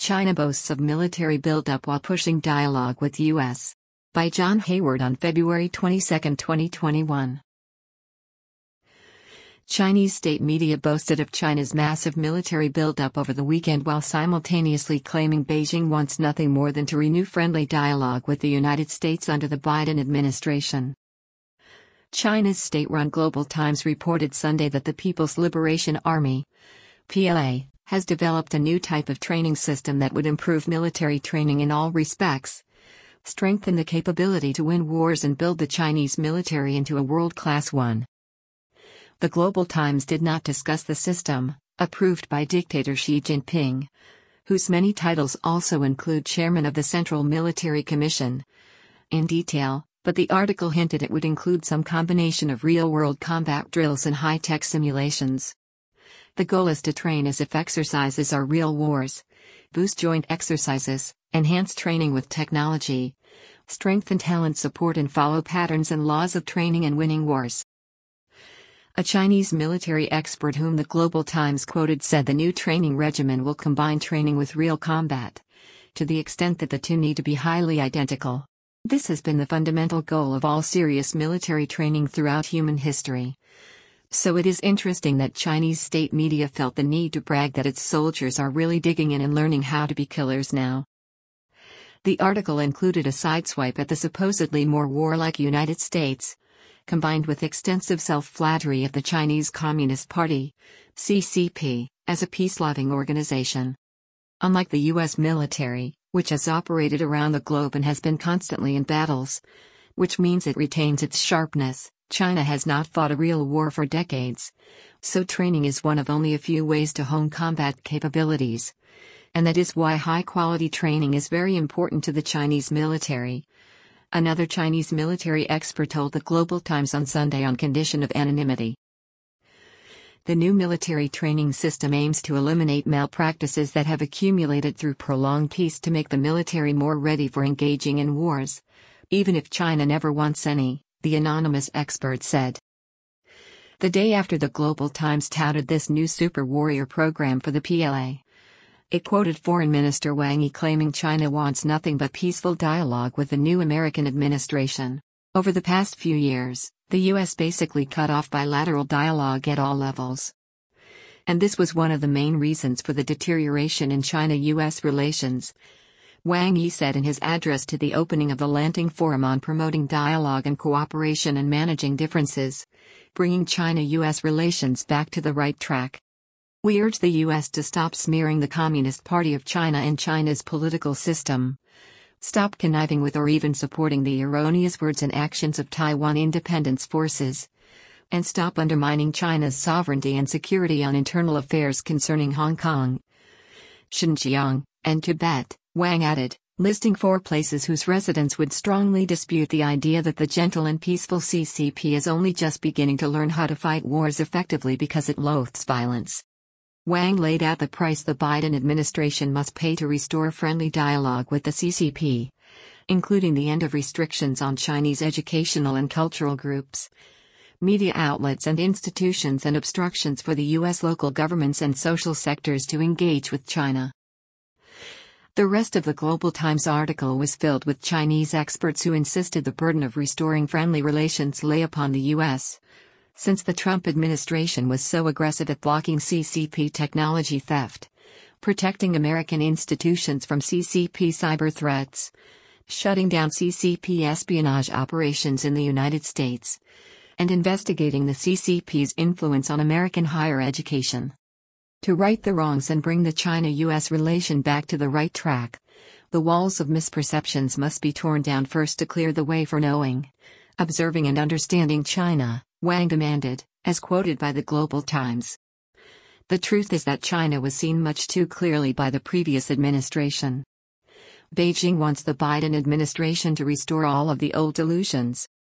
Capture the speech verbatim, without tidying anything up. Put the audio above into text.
China boasts of military buildup while pushing dialogue with U S By John Hayward on February twenty-second, twenty twenty-one. Chinese state media boasted of China's massive military buildup over the weekend while simultaneously claiming Beijing wants nothing more than to renew friendly dialogue with the United States under the Biden administration. China's state-run Global Times reported Sunday that the People's Liberation Army, P L A, has developed a new type of training system that would improve military training in all respects, strengthen the capability to win wars and build the Chinese military into a world-class one. The Global Times did not discuss the system, approved by dictator Xi Jinping, whose many titles also include chairman of the Central Military Commission, in detail, but the article hinted it would include some combination of real-world combat drills and high-tech simulations. The goal is to train as if exercises are real wars, boost joint exercises, enhance training with technology, strengthen talent support and follow patterns and laws of training and winning wars. A Chinese military expert whom the Global Times quoted said the new training regimen will combine training with real combat, to the extent that the two need to be highly identical. This has been the fundamental goal of all serious military training throughout human history. So it is interesting that Chinese state media felt the need to brag that its soldiers are really digging in and learning how to be killers now. The article included a sideswipe at the supposedly more warlike United States, combined with extensive self-flattery of the Chinese Communist Party, C C P, as a peace-loving organization. Unlike the U S military, which has operated around the globe and has been constantly in battles, which means it retains its sharpness, China has not fought a real war for decades, so training is one of only a few ways to hone combat capabilities. And that is why high-quality training is very important to the Chinese military. Another Chinese military expert told the Global Times on Sunday on condition of anonymity. The new military training system aims to eliminate malpractices that have accumulated through prolonged peace to make the military more ready for engaging in wars, even if China never wants any, the anonymous expert said. The day after the Global Times touted this new super warrior program for the P L A, it quoted Foreign Minister Wang Yi claiming China wants nothing but peaceful dialogue with the new American administration. Over the past few years, the U S basically cut off bilateral dialogue at all levels. And this was one of the main reasons for the deterioration in China-U S relations, Wang Yi said in his address to the opening of the Lanting Forum on Promoting Dialogue and Cooperation and Managing Differences, bringing China-U S relations back to the right track. We urge the U S to stop smearing the Communist Party of China and China's political system, stop conniving with or even supporting the erroneous words and actions of Taiwan independence forces, and stop undermining China's sovereignty and security on internal affairs concerning Hong Kong, Xinjiang, and Tibet, Wang added, listing four places whose residents would strongly dispute the idea that the gentle and peaceful C C P is only just beginning to learn how to fight wars effectively because it loathes violence. Wang laid out the price the Biden administration must pay to restore friendly dialogue with the C C P, including the end of restrictions on Chinese educational and cultural groups, media outlets and institutions, and obstructions for the U S local governments and social sectors to engage with China. The rest of the Global Times article was filled with Chinese experts who insisted the burden of restoring friendly relations lay upon the U S, since the Trump administration was so aggressive at blocking C C P technology theft, protecting American institutions from C C P cyber threats, shutting down C C P espionage operations in the United States, and investigating the C C P's influence on American higher education. To right the wrongs and bring the China-U S relation back to the right track, the walls of misperceptions must be torn down first to clear the way for knowing, observing and understanding China, Wang demanded, as quoted by the Global Times. The truth is that China was seen much too clearly by the previous administration. Beijing wants the Biden administration to restore all of the old delusions,